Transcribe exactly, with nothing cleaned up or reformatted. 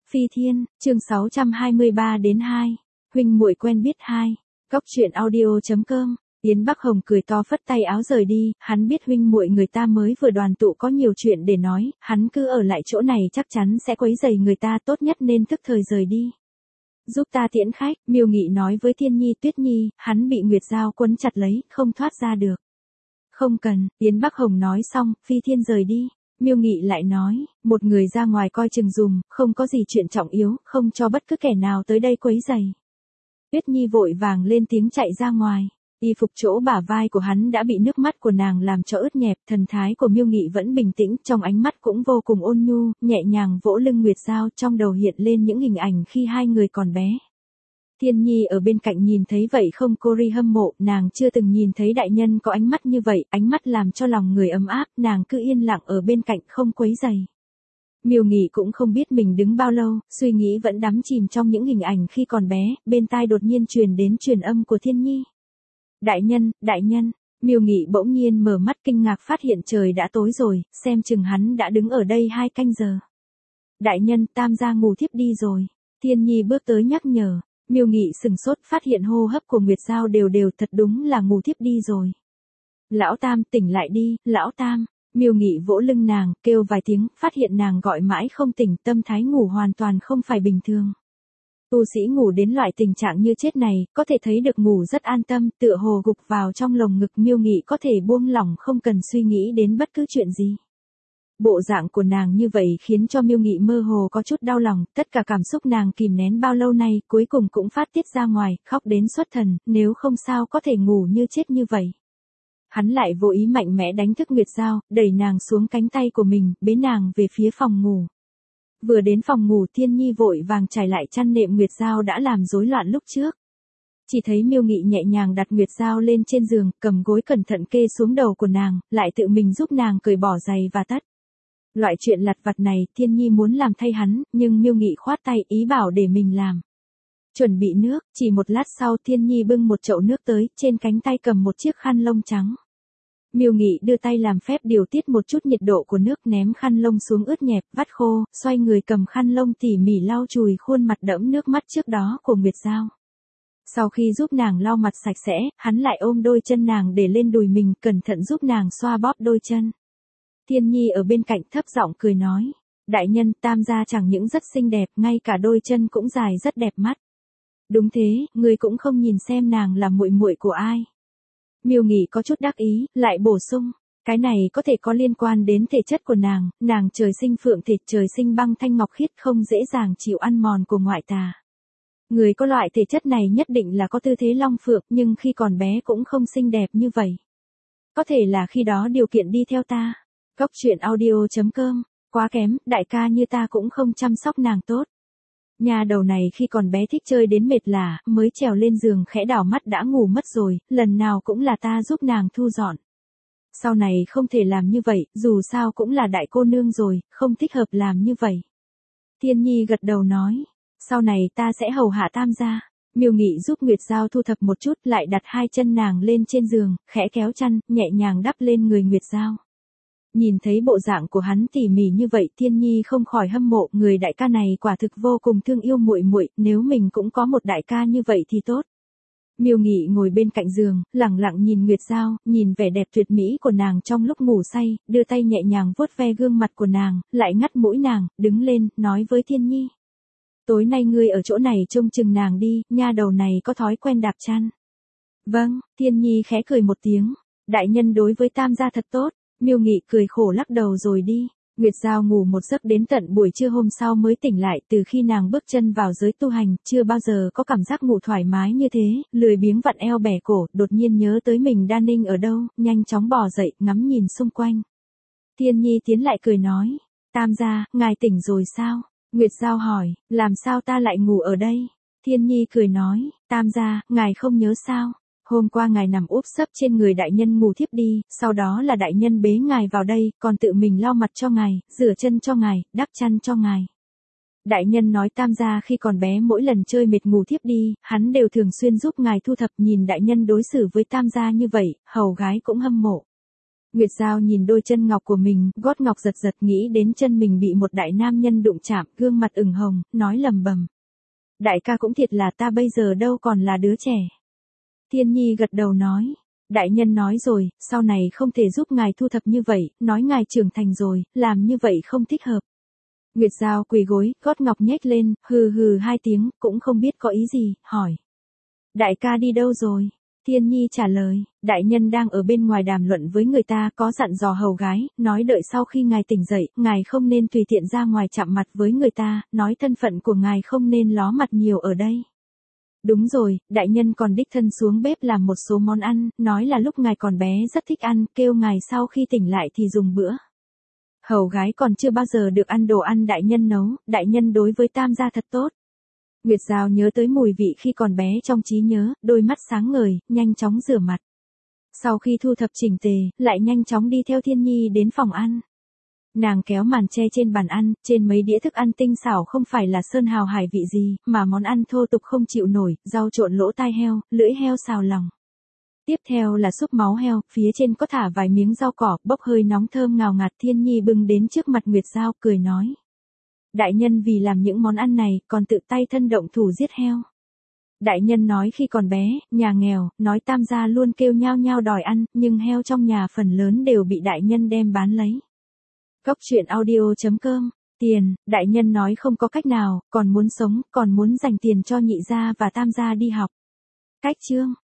Phi Thiên, chương sáu trăm hai mươi ba đến hai. Huynh muội quen biết hai. Góc truyện audio chấm com. Yến Bắc Hồng cười to phất tay áo rời đi, hắn biết huynh muội người ta mới vừa đoàn tụ có nhiều chuyện để nói, hắn cứ ở lại chỗ này chắc chắn sẽ quấy rầy người ta, tốt nhất nên tức thời rời đi. Giúp ta tiễn khách, Miêu Nghị nói với Thiên Nhi. Tuyết Nhi, hắn bị Nguyệt Giao quấn chặt lấy, không thoát ra được. Không cần, Yến Bắc Hồng nói xong, Phi Thiên rời đi. Miêu Nghị lại nói, một người ra ngoài coi chừng dùm, không có gì chuyện trọng yếu, không cho bất cứ kẻ nào tới đây quấy rầy. Tuyết Nhi vội vàng lên tiếng chạy ra ngoài. Y phục chỗ bả vai của hắn đã bị nước mắt của nàng làm cho ướt nhẹp, thần thái của Miêu Nghị vẫn bình tĩnh, trong ánh mắt cũng vô cùng ôn nhu, nhẹ nhàng vỗ lưng Nguyệt Giao, trong đầu hiện lên những hình ảnh khi hai người còn bé. Thiên Nhi ở bên cạnh nhìn thấy vậy không cô ri hâm mộ, nàng chưa từng nhìn thấy đại nhân có ánh mắt như vậy, ánh mắt làm cho lòng người ấm áp, nàng cứ yên lặng ở bên cạnh không quấy rầy. Miêu Nghị cũng không biết mình đứng bao lâu, suy nghĩ vẫn đắm chìm trong những hình ảnh khi còn bé, bên tai đột nhiên truyền đến truyền âm của Thiên Nhi. Đại nhân, đại nhân, Miêu Nghị bỗng nhiên mở mắt kinh ngạc phát hiện trời đã tối rồi, xem chừng hắn đã đứng ở đây hai canh giờ. Đại nhân, Tam gia ngủ thiếp đi rồi. Thiên Nhi bước tới nhắc nhở. Miêu Nghị sừng sốt phát hiện hô hấp của Nguyệt Giao đều đều, thật đúng là ngủ thiếp đi rồi. Lão Tam, tỉnh lại đi, Lão Tam. Miêu Nghị vỗ lưng nàng, kêu vài tiếng, phát hiện nàng gọi mãi không tỉnh, tâm thái ngủ hoàn toàn không phải bình thường. Tu sĩ ngủ đến loại tình trạng như chết này, có thể thấy được ngủ rất an tâm, tựa hồ gục vào trong lồng ngực. Miêu Nghị có thể buông lỏng không cần suy nghĩ đến bất cứ chuyện gì. Bộ dạng của nàng như vậy khiến cho Miêu Nghị mơ hồ có chút đau lòng, tất cả cảm xúc nàng kìm nén bao lâu nay, cuối cùng cũng phát tiết ra ngoài, khóc đến xuất thần, nếu không sao có thể ngủ như chết như vậy. Hắn lại vô ý mạnh mẽ đánh thức Nguyệt Giao, đẩy nàng xuống cánh tay của mình, bế nàng về phía phòng ngủ. Vừa đến phòng ngủ Thiên Nhi vội vàng trải lại chăn nệm Nguyệt Giao đã làm rối loạn lúc trước. Chỉ thấy Miêu Nghị nhẹ nhàng đặt Nguyệt Giao lên trên giường, cầm gối cẩn thận kê xuống đầu của nàng, lại tự mình giúp nàng cởi bỏ giày và tất. Loại chuyện lặt vặt này Thiên Nhi muốn làm thay hắn, nhưng Miêu Nghị khoát tay ý bảo để mình làm. Chuẩn bị nước, chỉ một lát sau Thiên Nhi bưng một chậu nước tới, trên cánh tay cầm một chiếc khăn lông trắng. Miêu Nghị đưa tay làm phép điều tiết một chút nhiệt độ của nước, ném khăn lông xuống ướt nhẹp, vắt khô, xoay người cầm khăn lông tỉ mỉ lau chùi khuôn mặt đẫm nước mắt trước đó của Nguyệt Giao. Sau khi giúp nàng lau mặt sạch sẽ, hắn lại ôm đôi chân nàng để lên đùi mình, cẩn thận giúp nàng xoa bóp đôi chân. Thiên Nhi ở bên cạnh thấp giọng cười nói, đại nhân, Tam gia chẳng những rất xinh đẹp, ngay cả đôi chân cũng dài rất đẹp mắt. Đúng thế, ngươi cũng không nhìn xem nàng là muội muội của ai. Miêu Nghị có chút đắc ý, lại bổ sung, cái này có thể có liên quan đến thể chất của nàng, nàng trời sinh phượng thể, trời sinh băng thanh ngọc khiết, không dễ dàng chịu ăn mòn của ngoại tà. Người có loại thể chất này nhất định là có tư thế long phượng, nhưng khi còn bé cũng không xinh đẹp như vậy. Có thể là khi đó điều kiện đi theo ta. Góc truyện audio chấm com, quá kém, đại ca như ta cũng không chăm sóc nàng tốt. Nhà đầu này khi còn bé thích chơi đến mệt lả, mới trèo lên giường khẽ đảo mắt đã ngủ mất rồi, lần nào cũng là ta giúp nàng thu dọn. Sau này không thể làm như vậy, dù sao cũng là đại cô nương rồi, không thích hợp làm như vậy. Thiên Nhi gật đầu nói, sau này ta sẽ hầu hạ Tam gia. Miêu Nghị giúp Nguyệt Giao thu thập một chút, lại đặt hai chân nàng lên trên giường, khẽ kéo chăn, nhẹ nhàng đắp lên người Nguyệt Giao. Nhìn thấy bộ dạng của hắn tỉ mỉ như vậy, Thiên Nhi không khỏi hâm mộ, người đại ca này quả thực vô cùng thương yêu muội muội, nếu mình cũng có một đại ca như vậy thì tốt. Miêu Nghị ngồi bên cạnh giường, lặng lặng nhìn Nguyệt Giao, nhìn vẻ đẹp tuyệt mỹ của nàng trong lúc ngủ say, đưa tay nhẹ nhàng vuốt ve gương mặt của nàng, lại ngắt mũi nàng, đứng lên, nói với Thiên Nhi. Tối nay ngươi ở chỗ này trông chừng nàng đi, nha đầu này có thói quen đạp chăn. Vâng, Thiên Nhi khẽ cười một tiếng, đại nhân đối với Tam gia thật tốt. Miêu Nghị cười khổ lắc đầu rồi đi. Nguyệt Giao ngủ một giấc đến tận buổi trưa hôm sau mới tỉnh lại, từ khi nàng bước chân vào giới tu hành, chưa bao giờ có cảm giác ngủ thoải mái như thế, lười biếng vặn eo bẻ cổ, đột nhiên nhớ tới mình đan ninh ở đâu, nhanh chóng bò dậy, ngắm nhìn xung quanh. Thiên Nhi tiến lại cười nói, Tam gia, ngài tỉnh rồi sao? Nguyệt Giao hỏi, làm sao ta lại ngủ ở đây? Thiên Nhi cười nói, Tam gia, ngài không nhớ sao? Hôm qua ngài nằm úp sấp trên người đại nhân ngủ thiếp đi, sau đó là đại nhân bế ngài vào đây, còn tự mình lau mặt cho ngài, rửa chân cho ngài, đắp chăn cho ngài. Đại nhân nói Tam gia khi còn bé mỗi lần chơi mệt ngủ thiếp đi, hắn đều thường xuyên giúp ngài thu thập, nhìn đại nhân đối xử với Tam gia như vậy, hầu gái cũng hâm mộ. Nguyệt Giao nhìn đôi chân ngọc của mình, gót ngọc giật giật nghĩ đến chân mình bị một đại nam nhân đụng chạm, gương mặt ửng hồng, nói lầm bầm. Đại ca cũng thiệt là ta bây giờ đâu còn là đứa trẻ. Thiên Nhi gật đầu nói. Đại nhân nói rồi, sau này không thể giúp ngài thu thập như vậy, nói ngài trưởng thành rồi, làm như vậy không thích hợp. Nguyệt Giao quỳ gối, gót ngọc nhếch lên, hừ hừ hai tiếng, cũng không biết có ý gì, hỏi. Đại ca đi đâu rồi? Thiên Nhi trả lời, đại nhân đang ở bên ngoài đàm luận với người ta, có dặn dò hầu gái, nói đợi sau khi ngài tỉnh dậy, ngài không nên tùy tiện ra ngoài chạm mặt với người ta, nói thân phận của ngài không nên ló mặt nhiều ở đây. Đúng rồi, đại nhân còn đích thân xuống bếp làm một số món ăn, nói là lúc ngài còn bé rất thích ăn, kêu ngài sau khi tỉnh lại thì dùng bữa. Hầu gái còn chưa bao giờ được ăn đồ ăn đại nhân nấu, đại nhân đối với Tam gia thật tốt. Nguyệt Giao nhớ tới mùi vị khi còn bé trong trí nhớ, đôi mắt sáng ngời, nhanh chóng rửa mặt. Sau khi thu thập chỉnh tề, lại nhanh chóng đi theo Thiên Nhi đến phòng ăn. Nàng kéo màn che trên bàn ăn, trên mấy đĩa thức ăn tinh xảo không phải là sơn hào hải vị gì, mà món ăn thô tục không chịu nổi, rau trộn lỗ tai heo, lưỡi heo xào lòng. Tiếp theo là súp máu heo, phía trên có thả vài miếng rau cỏ, bốc hơi nóng thơm ngào ngạt. Thiên Nhi bưng đến trước mặt Nguyệt Giao, cười nói. Đại nhân vì làm những món ăn này, còn tự tay thân động thủ giết heo. Đại nhân nói khi còn bé, nhà nghèo, nói Tam gia luôn kêu nhao nhao đòi ăn, nhưng heo trong nhà phần lớn đều bị đại nhân đem bán lấy. Cóc truyện audio chấm com, tiền, đại nhân nói không có cách nào, còn muốn sống, còn muốn dành tiền cho nhị gia và Tam gia đi học. Cách chương.